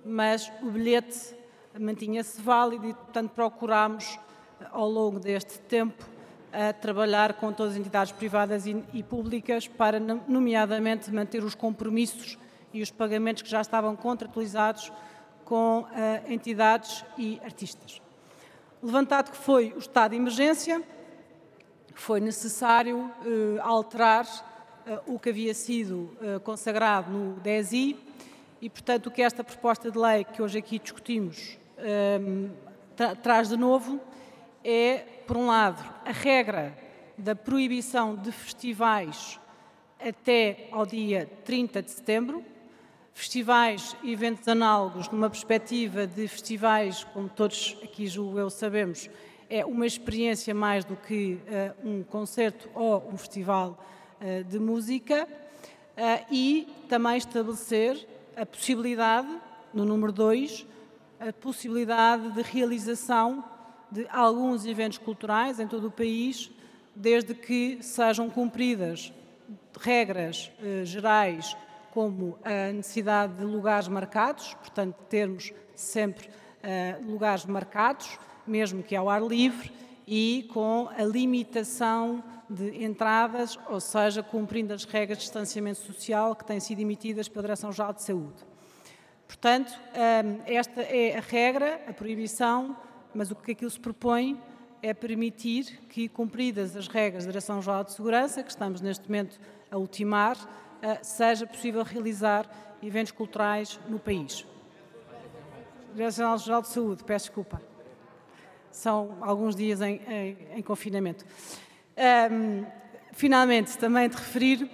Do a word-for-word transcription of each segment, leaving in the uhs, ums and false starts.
mas o bilhete mantinha-se válido e, portanto, procurámos, ao longo deste tempo, a trabalhar com todas as entidades privadas e, e públicas para, nomeadamente, manter os compromissos e os pagamentos que já estavam contratualizados com uh, entidades e artistas. Levantado que foi o estado de emergência, foi necessário uh, alterar uh, o que havia sido uh, consagrado no dez i e, portanto, o que esta proposta de lei que hoje aqui discutimos um, tra traz de novo é, por um lado, a regra da proibição de festivais até ao dia trinta de setembro, festivais e eventos análogos numa perspectiva de festivais, como todos aqui julgo eu sabemos, é uma experiência mais do que uh, um concerto ou um festival uh, de música uh, e também estabelecer a possibilidade, no número dois, a possibilidade de realização de alguns eventos culturais em todo o país, desde que sejam cumpridas regras eh, gerais, como a necessidade de lugares marcados, portanto, termos sempre eh, lugares marcados, mesmo que ao ar livre, e com a limitação de entradas, ou seja, cumprindo as regras de distanciamento social que têm sido emitidas pela Direção-Geral de Saúde. Portanto, esta é a regra, a proibição, mas o que aquilo se propõe é permitir que, cumpridas as regras da Direção-Geral de Segurança, que estamos neste momento a ultimar, seja possível realizar eventos culturais no país. Direção-Geral de Saúde, peço desculpa. São alguns dias em, em, em confinamento. Um, finalmente, também de referir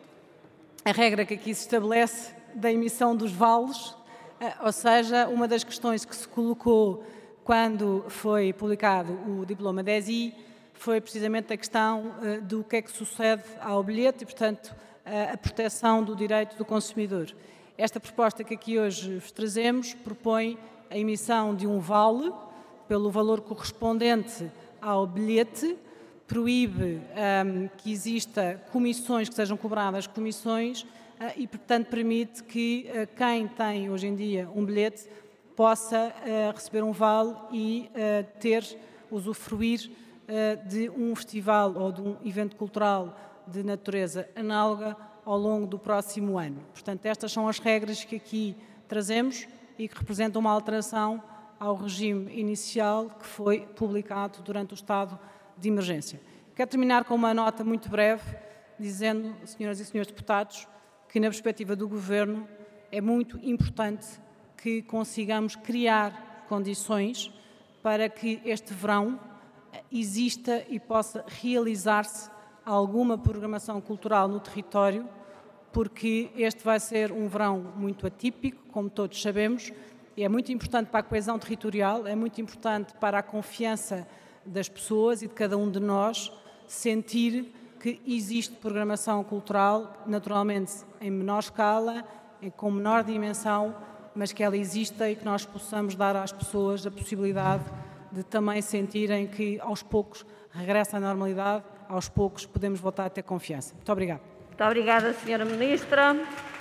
a regra que aqui se estabelece da emissão dos vales, ou seja, uma das questões que se colocou quando foi publicado o diploma dez i foi precisamente a questão uh, do que é que sucede ao bilhete e, portanto, uh, a proteção do direito do consumidor. Esta proposta que aqui hoje vos trazemos propõe a emissão de um vale pelo valor correspondente ao bilhete, proíbe um, que exista comissões, que sejam cobradas comissões, e, portanto, permite que uh, quem tem hoje em dia um bilhete possa uh, receber um vale e uh, ter, usufruir uh, de um festival ou de um evento cultural de natureza análoga ao longo do próximo ano. Portanto, estas são as regras que aqui trazemos e que representam uma alteração ao regime inicial que foi publicado durante o estado de emergência. Quero terminar com uma nota muito breve, dizendo, senhoras e senhores deputados, que na perspectiva do Governo é muito importante que consigamos criar condições para que este verão exista e possa realizar-se alguma programação cultural no território, porque este vai ser um verão muito atípico, como todos sabemos, e é muito importante para a coesão territorial, é muito importante para a confiança das pessoas e de cada um de nós sentir que existe programação cultural, naturalmente em menor escala, com menor dimensão, mas que ela exista e que nós possamos dar às pessoas a possibilidade de também sentirem que aos poucos regressa à normalidade, aos poucos podemos voltar a ter confiança. Muito obrigada. Muito obrigada, senhora Ministra.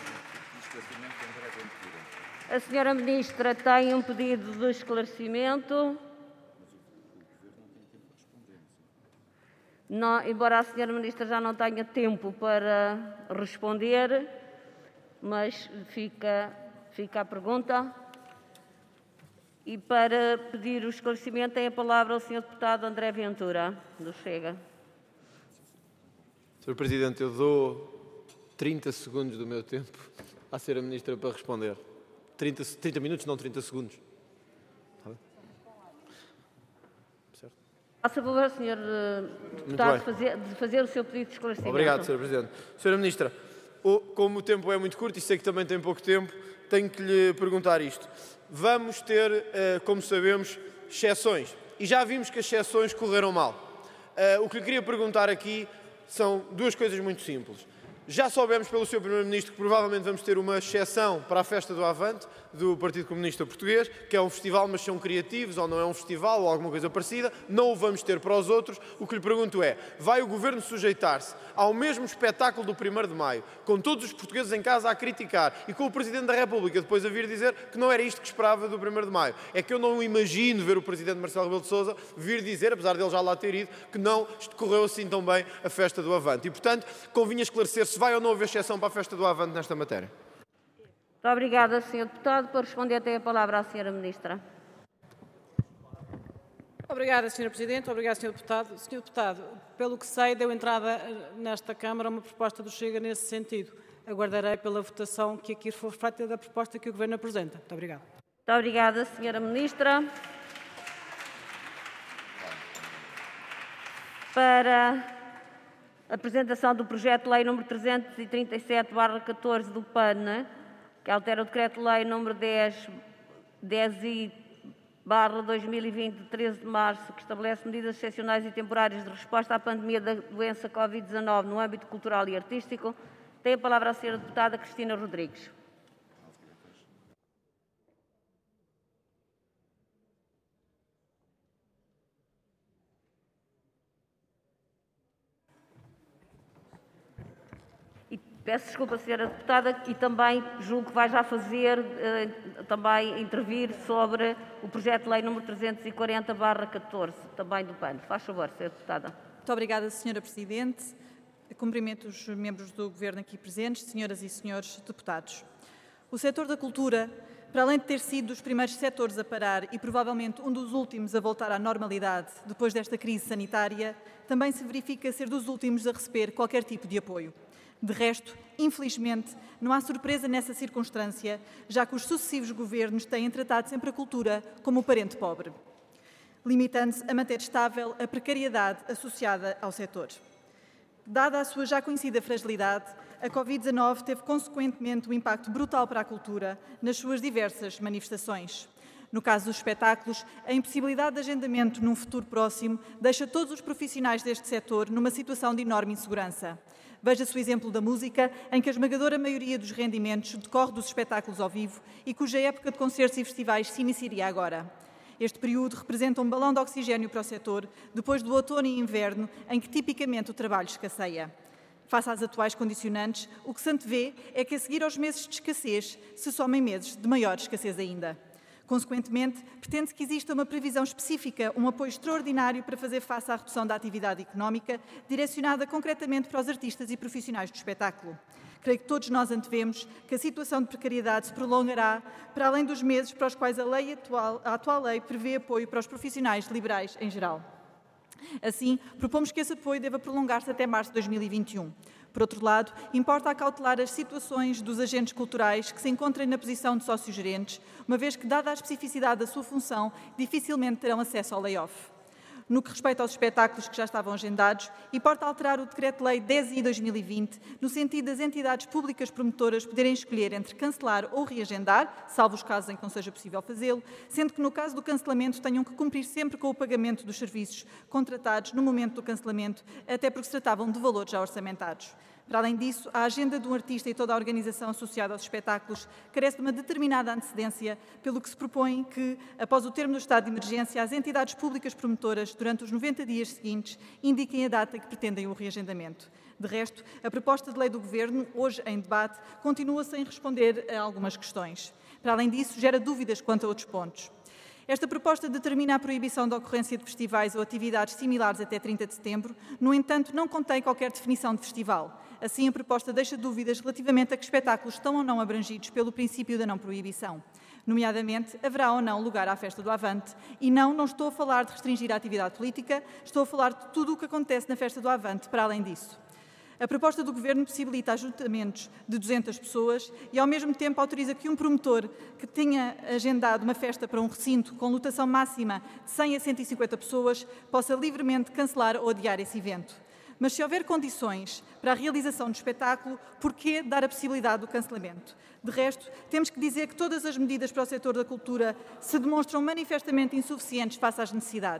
A senhora Ministra tem um pedido de esclarecimento. Não, embora a senhora Ministra já não tenha tempo para responder, mas fica, fica a pergunta. E para pedir o esclarecimento tem a palavra o senhor deputado André Ventura, do Chega. senhor Presidente, eu dou trinta segundos do meu tempo à senhora Ministra para responder. trinta, trinta minutos, não trinta segundos. Faça favor, senhor deputado, de fazer, de fazer o seu pedido de esclarecimento. Obrigado, senhora Presidente. senhora Ministra, como o tempo é muito curto e sei que também tem pouco tempo, tenho que lhe perguntar isto. Vamos ter, como sabemos, exceções. E já vimos que as exceções correram mal. O que lhe queria perguntar aqui são duas coisas muito simples. Já soubemos pelo senhor Primeiro-Ministro que provavelmente vamos ter uma exceção para a festa do Avante. do Partido Comunista Português, que é um festival, mas são criativos, ou não é um festival, ou alguma coisa parecida, não o vamos ter para os outros. O que lhe pergunto é, vai o Governo sujeitar-se ao mesmo espetáculo do primeiro de maio, com todos os portugueses em casa a criticar, e com o Presidente da República depois a vir dizer que não era isto que esperava do primeiro de maio? É que eu não imagino ver o Presidente Marcelo Rebelo de Sousa vir dizer, apesar dele já lá ter ido, que não correu assim tão bem a festa do Avante. E, portanto, convinha esclarecer se vai ou não haver exceção para a festa do Avante nesta matéria. Muito obrigada, senhor Deputado. Para responder, tem a palavra a senhora Ministra. Obrigada, senhora Presidente. Obrigado, senhor Deputado. senhor Deputado, pelo que sei, deu entrada nesta Câmara uma proposta do Chega nesse sentido. Aguardarei pela votação que aqui for feita da proposta que o Governo apresenta. Muito obrigada. Muito obrigada, senhora Ministra. Para a apresentação do projeto de lei número trezentos e trinta e sete barra catorze do P A N, que altera o decreto-lei número dez barra dois mil e vinte, de treze de março, que estabelece medidas excepcionais e temporárias de resposta à pandemia da doença covid dezanove no âmbito cultural e artístico. Tem a palavra a senhora deputada Cristina Rodrigues. Peço desculpa, senhora deputada, e também julgo que vai já fazer, eh, também intervir sobre o projeto de lei número trezentos e quarenta barra catorze, também do P A N. Faz favor, senhora deputada. Muito obrigada, senhora Presidente. Cumprimento os membros do Governo aqui presentes, senhoras e senhores deputados. O setor da cultura, para além de ter sido dos primeiros setores a parar e provavelmente um dos últimos a voltar à normalidade depois desta crise sanitária, também se verifica ser dos últimos a receber qualquer tipo de apoio. De resto, infelizmente, não há surpresa nessa circunstância, já que os sucessivos governos têm tratado sempre a cultura como o parente pobre, limitando-se a manter estável a precariedade associada ao setor. Dada a sua já conhecida fragilidade, a covid dezanove teve consequentemente um impacto brutal para a cultura nas suas diversas manifestações. No caso dos espetáculos, a impossibilidade de agendamento num futuro próximo deixa todos os profissionais deste setor numa situação de enorme insegurança. Veja-se o exemplo da música, em que a esmagadora maioria dos rendimentos decorre dos espetáculos ao vivo e cuja época de concertos e festivais se iniciaria agora. Este período representa um balão de oxigênio para o setor, depois do outono e inverno, em que tipicamente o trabalho escasseia. Face às atuais condicionantes, o que se antevê é que a seguir aos meses de escassez se somem meses de maior escassez ainda. Consequentemente, pretende-se que exista uma previsão específica, um apoio extraordinário para fazer face à redução da atividade económica, direcionada concretamente para os artistas e profissionais do espetáculo. Creio que todos nós antevemos que a situação de precariedade se prolongará para além dos meses para os quais a, lei atual, a atual lei prevê apoio para os profissionais liberais em geral. Assim, propomos que esse apoio deva prolongar-se até março de dois mil e vinte e um. Por outro lado, importa acautelar as situações dos agentes culturais que se encontrem na posição de sócios-gerentes, uma vez que, dada a especificidade da sua função, dificilmente terão acesso ao layoff. No que respeita aos espetáculos que já estavam agendados, importa alterar o Decreto-Lei dez I dois mil e vinte, no sentido das entidades públicas promotoras poderem escolher entre cancelar ou reagendar, salvo os casos em que não seja possível fazê-lo, sendo que no caso do cancelamento tenham que cumprir sempre com o pagamento dos serviços contratados no momento do cancelamento, até porque se tratavam de valores já orçamentados. Para além disso, a agenda de um artista e toda a organização associada aos espetáculos carece de uma determinada antecedência, pelo que se propõe que, após o termo do estado de emergência, as entidades públicas promotoras, durante os noventa dias seguintes, indiquem a data que pretendem o reagendamento. De resto, a proposta de lei do Governo, hoje em debate, continua sem responder a algumas questões. Para além disso, gera dúvidas quanto a outros pontos. Esta proposta determina a proibição da ocorrência de festivais ou atividades similares até trinta de setembro, no entanto, não contém qualquer definição de festival. Assim, a proposta deixa dúvidas relativamente a que espetáculos estão ou não abrangidos pelo princípio da não proibição. Nomeadamente, haverá ou não lugar à festa do Avante. E não, não estou a falar de restringir a atividade política, estou a falar de tudo o que acontece na festa do Avante, para além disso. A proposta do Governo possibilita ajuntamentos de duzentas pessoas e, ao mesmo tempo, autoriza que um promotor que tenha agendado uma festa para um recinto com lotação máxima de cem a cento e cinquenta pessoas possa livremente cancelar ou adiar esse evento. Mas se houver condições para a realização do espetáculo, por que dar a possibilidade do cancelamento? De resto, temos que dizer que todas as medidas para o setor da cultura se demonstram manifestamente insuficientes face às necessidades.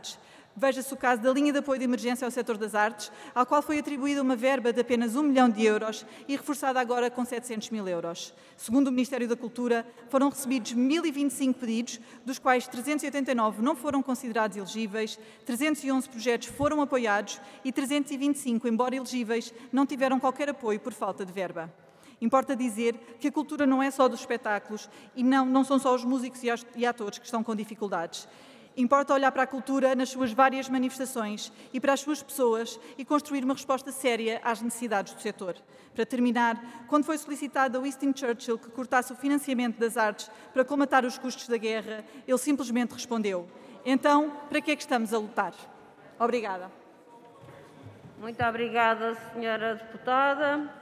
Veja-se o caso da linha de apoio de emergência ao setor das artes, ao qual foi atribuída uma verba de apenas um milhão de euros e reforçada agora com setecentos mil euros. Segundo o Ministério da Cultura, foram recebidos mil e vinte e cinco pedidos, dos quais trezentos e oitenta e nove não foram considerados elegíveis, trezentos e onze projetos foram apoiados e trezentos e vinte e cinco, embora elegíveis, não tiveram qualquer apoio por falta de verba. Importa dizer que a cultura não é só dos espetáculos e não, não são só os músicos e atores que estão com dificuldades. Importa olhar para a cultura nas suas várias manifestações e para as suas pessoas e construir uma resposta séria às necessidades do setor. Para terminar, quando foi solicitado a Winston Churchill que cortasse o financiamento das artes para colmatar os custos da guerra, ele simplesmente respondeu: então, para que é que estamos a lutar? Obrigada. Muito obrigada, senhora deputada.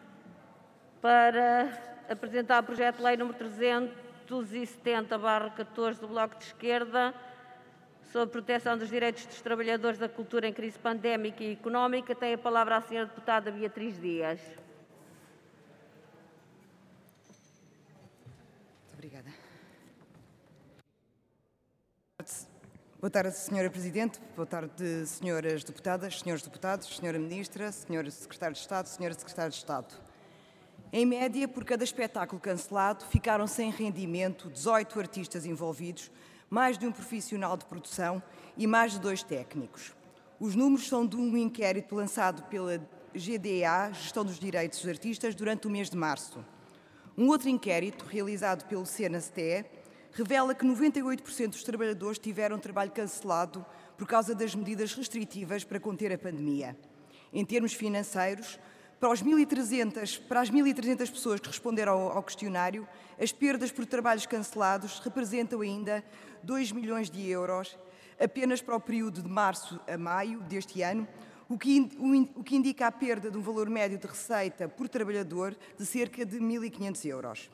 Para apresentar o projeto de lei número trezentos e setenta barra catorze do Bloco de Esquerda, sobre proteção dos direitos dos trabalhadores da cultura em crise pandémica e económica, tem a palavra a senhora deputada Beatriz Dias. Muito obrigada. Boa tarde, senhora Presidente. Boa tarde, senhoras deputadas, senhores deputados, senhora Ministra, senhor Secretário de Estado, senhora Secretária de Estado. Em média, por cada espetáculo cancelado, ficaram sem rendimento dezoito artistas envolvidos, mais de um profissional de produção e mais de dois técnicos. Os números são de um inquérito lançado pela G D A, Gestão dos Direitos dos Artistas, durante o mês de março. Um outro inquérito, realizado pelo Senasté, revela que noventa e oito por cento dos trabalhadores tiveram trabalho cancelado por causa das medidas restritivas para conter a pandemia. Em termos financeiros, Para, os mil e trezentas, para as mil e trezentas pessoas que responderam ao, ao questionário, as perdas por trabalhos cancelados representam ainda dois milhões de euros apenas para o período de março a maio deste ano, o que, o, o que indica a perda de um valor médio de receita por trabalhador de cerca de mil e quinhentos euros.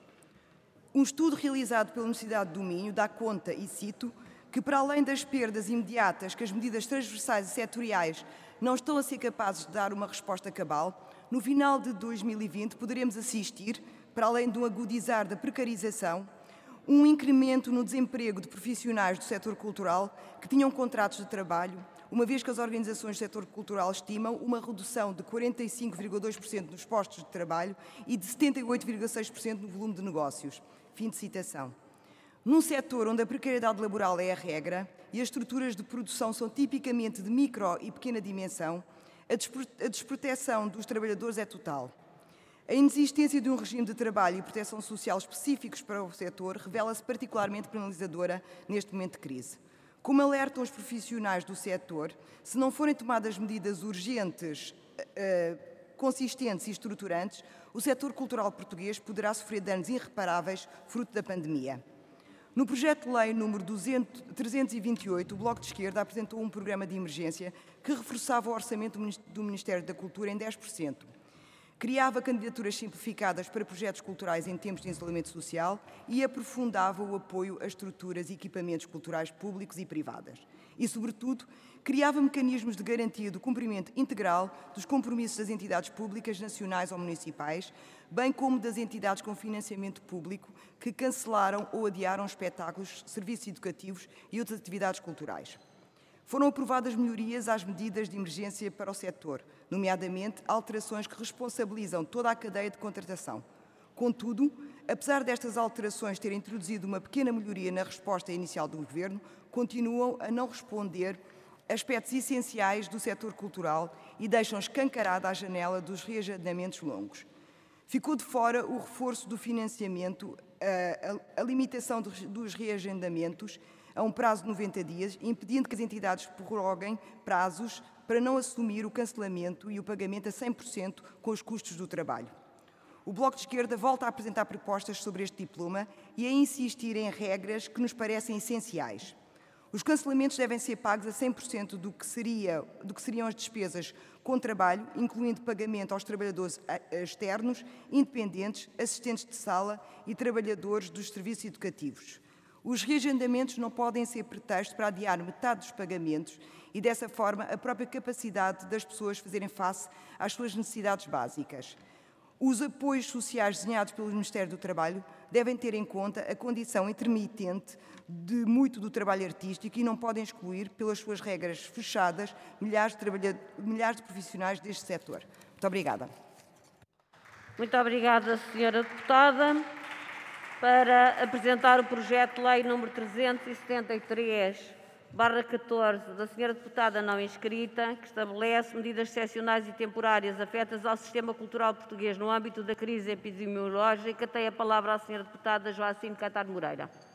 Um estudo realizado pela Universidade do Minho dá conta, e cito, que para além das perdas imediatas que as medidas transversais e setoriais não estão a ser capazes de dar uma resposta cabal, no final de dois mil e vinte poderemos assistir, para além de um agudizar da precarização, um incremento no desemprego de profissionais do setor cultural que tinham contratos de trabalho, uma vez que as organizações do setor cultural estimam uma redução de quarenta e cinco vírgula dois por cento nos postos de trabalho e de setenta e oito vírgula seis por cento no volume de negócios. Fim de citação. Num setor onde a precariedade laboral é a regra e as estruturas de produção são tipicamente de micro e pequena dimensão, a desproteção dos trabalhadores é total. A inexistência de um regime de trabalho e proteção social específicos para o setor revela-se particularmente penalizadora neste momento de crise. Como alertam os profissionais do setor, se não forem tomadas medidas urgentes, uh, consistentes e estruturantes, o setor cultural português poderá sofrer danos irreparáveis fruto da pandemia. No projeto de lei número trezentos e vinte e oito, o Bloco de Esquerda apresentou um programa de emergência que reforçava o orçamento do Ministério da Cultura em dez por cento. Criava candidaturas simplificadas para projetos culturais em tempos de isolamento social e aprofundava o apoio a estruturas e equipamentos culturais públicos e privadas. E, sobretudo, criava mecanismos de garantia do cumprimento integral dos compromissos das entidades públicas, nacionais ou municipais, bem como das entidades com financiamento público que cancelaram ou adiaram espetáculos, serviços educativos e outras atividades culturais. Foram aprovadas melhorias às medidas de emergência para o setor, nomeadamente alterações que responsabilizam toda a cadeia de contratação. Contudo, apesar destas alterações terem introduzido uma pequena melhoria na resposta inicial do Governo, continuam a não responder a aspectos essenciais do setor cultural e deixam escancarada a janela dos reagendamentos longos. Ficou de fora o reforço do financiamento, a, a, a limitação dos reagendamentos a um prazo de noventa dias, impedindo que as entidades prorroguem prazos para não assumir o cancelamento e o pagamento a cem por cento com os custos do trabalho. O Bloco de Esquerda volta a apresentar propostas sobre este diploma e a insistir em regras que nos parecem essenciais. Os cancelamentos devem ser pagos a cem por cento do que, seria, do que seriam as despesas com trabalho, incluindo pagamento aos trabalhadores externos, independentes, assistentes de sala e trabalhadores dos serviços educativos. Os reagendamentos não podem ser pretexto para adiar metade dos pagamentos e, dessa forma, a própria capacidade das pessoas fazerem face às suas necessidades básicas. Os apoios sociais desenhados pelo Ministério do Trabalho devem ter em conta a condição intermitente de muito do trabalho artístico e não podem excluir, pelas suas regras fechadas, milhares de, milhares de profissionais deste setor. Muito obrigada. Muito obrigada, senhora Deputada. Para apresentar o projeto de lei número trezentos e setenta e três barra catorze da senhora Deputada não inscrita, que estabelece medidas excepcionais e temporárias afetas ao sistema cultural português no âmbito da crise epidemiológica, tem a palavra a senhora Deputada Joacine Catar Moreira.